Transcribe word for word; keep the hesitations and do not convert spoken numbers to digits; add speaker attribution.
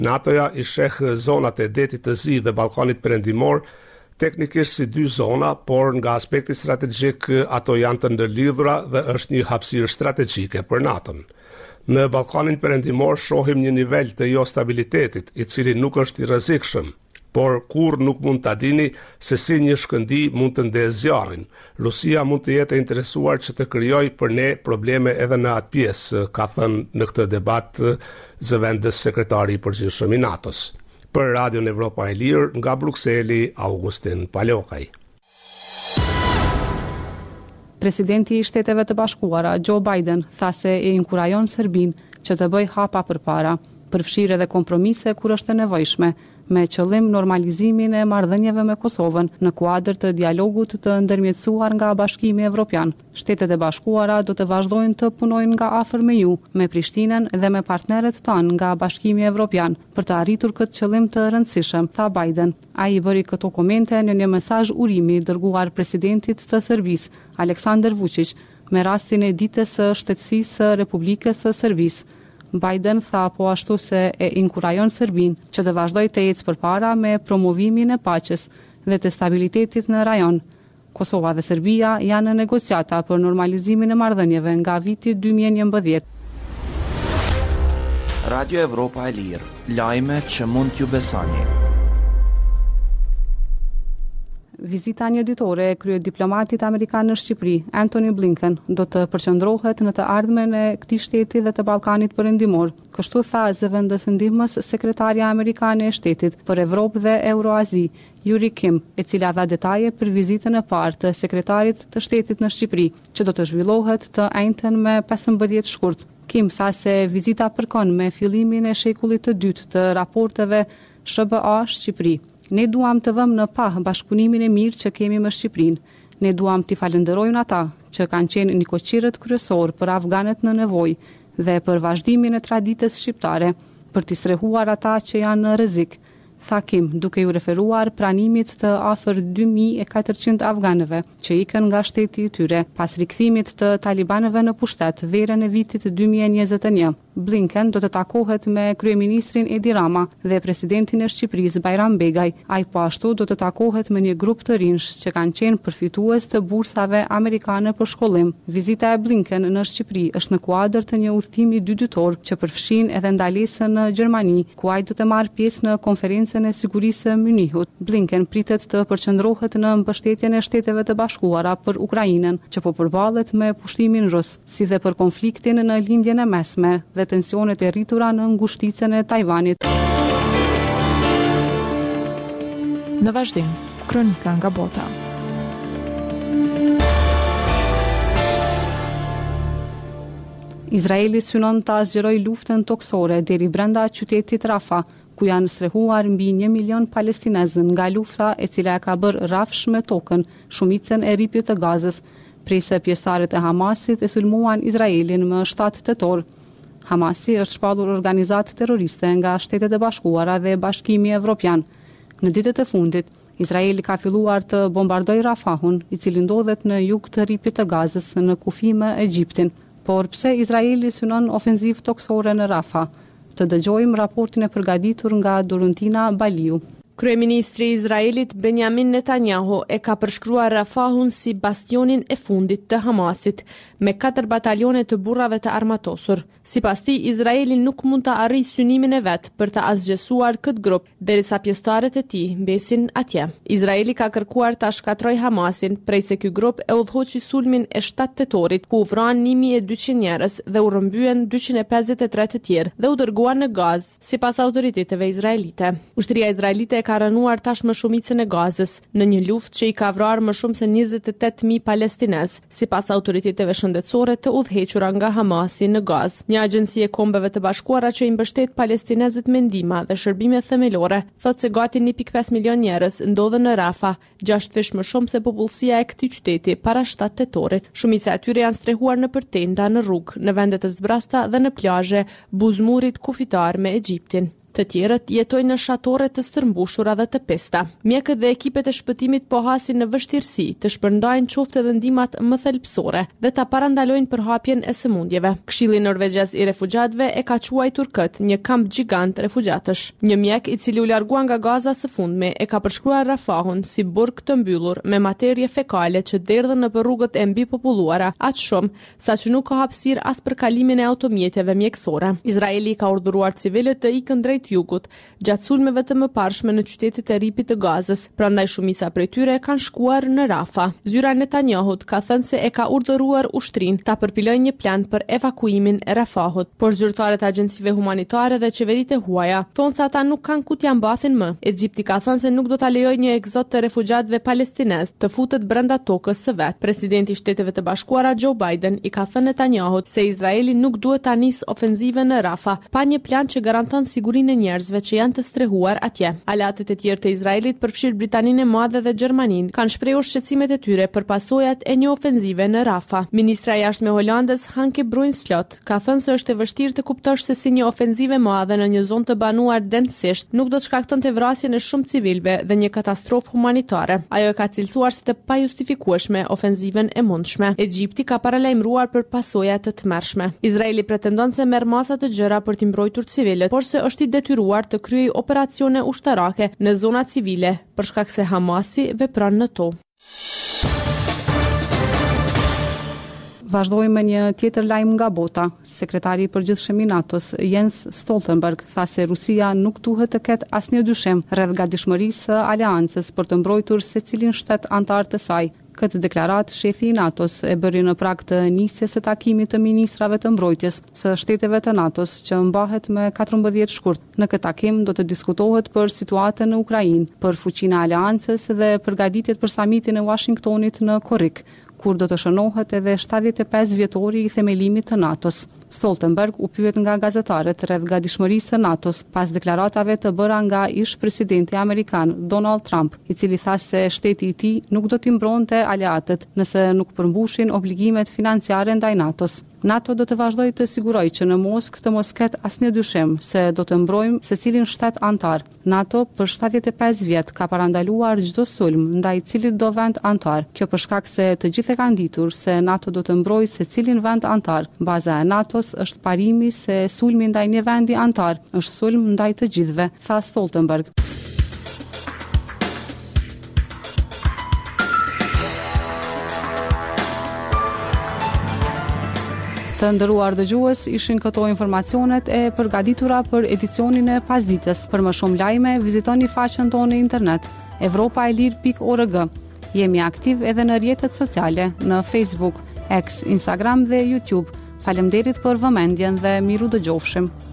Speaker 1: NATO-ja i sheh zonat e detit të Zi dhe Ballkanit Perëndimor teknikisht si dy zona, por nga aspekti strategjik ato janë të ndërlidhura dhe është një hapësirë strategjike për NATO-n. Në Ballkanin Perëndimor shohim një nivel të jo stabilitetit, i cili nuk është i rrezikshëm, por kur nuk mund ta dini se si një shkëndi mund të ndezë zjarrin. Rusia mund të jetë e interesuar që të krijojë për ne probleme edhe në atë pjesë, ka thënë në këtë debat zëvendës sekretari i përgjithshëm i NATO-s. Për Radion Evropa e Lirë, nga Brukseli, Augustin Palokaj.
Speaker 2: Presidenti i Shteteve të Bashkuara, Joe Biden, tha se e inkurajon Serbinë që të bëjë hapa përpara, përfshirë edhe kompromise kur është e nevojshme, me qëllim normalizimin e marrëdhënieve me Kosovën në kuadër të dialogut të ndërmjetësuar nga Bashkimi Evropian. Shtetet e Bashkuara do të vazhdojnë të punojnë nga afër me ju, me Prishtinën dhe me partnerët tanë nga Bashkimi Evropian për të arritur këtë qëllim të rëndësishëm, tha Biden. Ai bëri këto komente në një mesazh urimi dërguar presidentit të Serbisë, Aleksandar Vučić, me rastin e ditës së shtetësisë së Republikës së Serbisë. Biden tha po ashtu se e inkurajon Serbinë që të vazhdojë të ecë përpara me promovimin e paqes dhe të stabilitetit në rajon. Kosova dhe Serbia janë në negociata për normalizimin e marrëdhënieve nga viti dy mijë e njëmbëdhjetë.
Speaker 3: Radio Evropa e Lirë, lajme që mund t'ju besoni.
Speaker 2: Vizita një ditore e kryediplomatit amerikan në Shqipëri, Antony Blinken, do të përqendrohet në të ardhmen e këtij shteti dhe të Ballkanit Perëndimor. Kështu tha zëvendës ndihmës sekretarja amerikane e shtetit për Evropë dhe Euroazi, Yuri Kim, e cila dha detaje për vizitën e parë të sekretarit të shtetit në Shqipëri, që do të zhvillohet të njëjtën me pesëmbëdhjetë shkurt. Kim tha se vizita përkon me fillimin e shekullit të dytë të raporteve S B A Shqipëri. Ne duam të vëmë në pah bashkëpunimin e mirë që kemi me Shqipërinë. Ne duam t'i falenderojmë ata që kanë qenë nikoqirët kryesor për afganët në nevojë dhe për vazhdimin e traditës shqiptare, për t'i strehuar ata që janë në rrezik, tha Kim, duke ju referuar pranimit të afër dy mijë e katërqind afganëve që ikën nga shteti i tyre pas rikthimit të talibanëve në pushtet verën e vitit dy mijë e njëzet e një. Blinken do të takohet me kryeministrin Edi Rama dhe presidentin e Shqipërisë Bajram Begaj. Ai po ashtu do të takohet me një grup të rinj që kanë qenë përfitues të bursave amerikane për shkollim. Vizita e Blinken në Shqipëri është në kuadër të një udhëtimi dy dytor që përfshin edhe ndalesën në Gjermani, ku ai do të marrë pjesë në konferencën e sigurisë së Munichut. Blinken pritet të përqendrohet në mbështetjen e Shteteve të Bashkuara për Ukrainën, që po përballet me pushtimin rus, si dhe për konfliktin në lindjen e mesme dhe tensionet e rritura në ngushticën e Tajvanit.
Speaker 4: Në vazhdim, kronika nga bota.
Speaker 2: Izraeli synon të zgjerojë luftën toksore deri brenda qytetit Rafa, ku janë strehuar mbi një milion palestinezë nga lufta e cila e ka bërë rafsh me tokën shumicën e rripit të Gazës, prisa pjesëtarët e Hamasit e sulmuan Izraelin më shtatë tetor. Hamasi është shpallur organizatë terroriste nga Shtetet e Bashkuara dhe Bashkimi Evropian. Në ditët e fundit, Izraeli ka filluar të bombardojë Rafahun, i cili ndodhet në jug të rripit të Gazës në kufi me Egjiptin. Por pse Izraeli synon ofenzivë toksore në Rafa? Të dëgjojmë raportin e përgatitur nga Doruntina Baliu.
Speaker 5: Kryeministri i Izraelit Benjamin Netanyahu e ka përshkruar Rafahun si bastionin e fundit të Hamasit, me katër batalione të burrave të armatosur. Sipas tij, Izraeli nuk mund të arrijë synimin e vet për të asgjësuar këtë grup, derisa pjesëtarët e tij mbesin atje. Izraeli ka kërkuar ta shkatërrojë Hamasin, prej se ky grup e udhëhoqi sulmin e shtatë tetorit, ku u vranë një mijë e dyqind njerëz dhe u rrëmbyen dyqind e pesëdhjetë e tre të tjerë dhe u dërguan në Gazë, sipas autoriteteve izraelite. Ushtria izraelite e ka rënuar tashmë shumicën e Gazës në një luftë që i ka vrarë më shumë se njëzet e tetë mijë palestinezë, sipas autoriteteve shëndetësore të udhëhequra nga Hamasi në Gazë. Një agjenci e Kombeve të Bashkuara që i mbështet palestinezët me ndihmë dhe shërbime themelore thotë se gati një pikë pesë milion njerëz ndodhen në Rafa, gjashtë fish më shumë se popullsia e këtij qyteti para shtatë tetorit. Shumica e tyre janë strehuar në përtenda, në rrugë, në vende të zbrasta dhe në plazhe, buzmurit kufitar me Egjiptin. Të tjerët jetojnë në shatore të stërmbushura dhe të pesta. Mjekët dhe ekipet e shpëtimit po hasin në vështirësi të shpërndajnë qoftë edhe ndihmat më thelbësore dhe ta parandalojnë përhapjen e sëmundjeve. Këshilli norvegjez i refugjatëve e ka quajtur këtë një kamp gjigant refugjatësh. Një mjek i cili u largua nga Gaza së fundmi e ka përshkruar Rafahun si burg të mbyllur me materie fekale që derdhen nëpër rrugët e mbipopulluara, aq shumë sa që nuk ka hapësirë as për kalimin e automjeteve mjekësore. Izraeli ka urdhëruar civilët të ikën drejt jugut gjatë sulmeve të mëparshme në qytetet e ripit të Gazës, prandaj shumica prej tyre kanë shkuar në Rafah. Zyra e Netanyahut ka thënë se e ka urdhëruar ushtrinë ta përpilojë një plan për evakuimin e Rafahut, por zyrtarët e agjencive humanitare dhe qeveritë e huaja thonë se ata nuk kanë ku t'ja mbathin më. Egjipti ka thënë se nuk do ta lejojë një egzod të refugjatëve palestinez të futet brenda tokës së vet. Presidenti i Shteteve të Bashkuara Joe Biden i ka thënë Netanyahut se Izraeli nuk duhet ta nisë ofenzive në Rafah pa një plan që garanton sigurinë e njerëzve që janë të strehuar atje. Aleatët e tjerë të Izraelit, përfshirë Britaninë e Madhe dhe Gjermaninë, kanë shprehur shqetësimet e tyre për pasojat e një ofenzive në Rafah. Ministra e jashtme e Holandës, Hanke Bruinslot, ka thënë se është e vështirë të kuptosh se si një ofenzive e madhe në një zonë të banuar densisht nuk do të shkaktonte vrasjen e shumë civilëve dhe një katastrofë humanitare. Ajo e ka cilësuar si të pajustifikueshme ofenziven e mundshme. Egjipti ka paralajmëruar për pasoja të tmerrshme. Izraeli pretendon se merr masa të gjëra për t'i mbrojtur civilët, por se është i detyruar të kryejë operacione ushtarake në zona civile për shkak se Hamasi vepron në to.
Speaker 2: Vazhdojmë me një tjetër lajm nga bota. Sekretari i përgjithshëm i NATO-s, Jens Stoltenberg, tha se Rusia nuk duhet të ketë asnjë dyshim rreth gatishmërisë së aleancës për të mbrojtur secilin shtet antar të saj. Këtë deklarat shefi i NATO-s e bëri në prag të nisjes së takimit të ministrave të mbrojtjes së shteteve të NATO-s që mbahet me katërmbëdhjetë shkurt. Në këtë takim do të diskutohet për situatën në Ukrainë, për fuqinë e aleancës dhe përgatitjet për samitin e Washingtonit në Korrik, kur do të shënohet edhe shtatëdhjetë e pesë vjetori i themelimit të NATO-s. Stoltenberg u pyet nga gazetarët rreth gatishmërisë së NATO-s pas deklaratave të bëra nga ish presidenti amerikan Donald Trump, i cili tha se shteti i tij nuk do t'i mbronte aleatët nëse nuk përmbushin obligimet financiare ndaj NATO-s. NATO do të vazhdojë të sigurojë që në Moskë të mos ketë asnjë dyshim se do të mbrojmë secilin shtet antar. NATO për shtatëdhjetë e pesë vjet ka parandaluar çdo sulm ndaj cilit do vend antar. Kjo për shkak se të gjithë e kanë ditur se NATO do të mbrojë secilin vend antar. Baza e NATO-s është parimi se sulmi ndaj një vendi antar është sulm ndaj të gjithëve, tha Stoltenberg. Të nderuar dëgjues, ishin këto informacionet e përgatitura për edicionin e pasdites. Për më shumë lajme, vizitoni faqen tonë në internet evropa e lir pikë org. Jemi aktiv edhe në rrjetet sociale, në Facebook, X, Instagram dhe YouTube. Faleminderit për vëmendjen dhe miru dëgjofshim.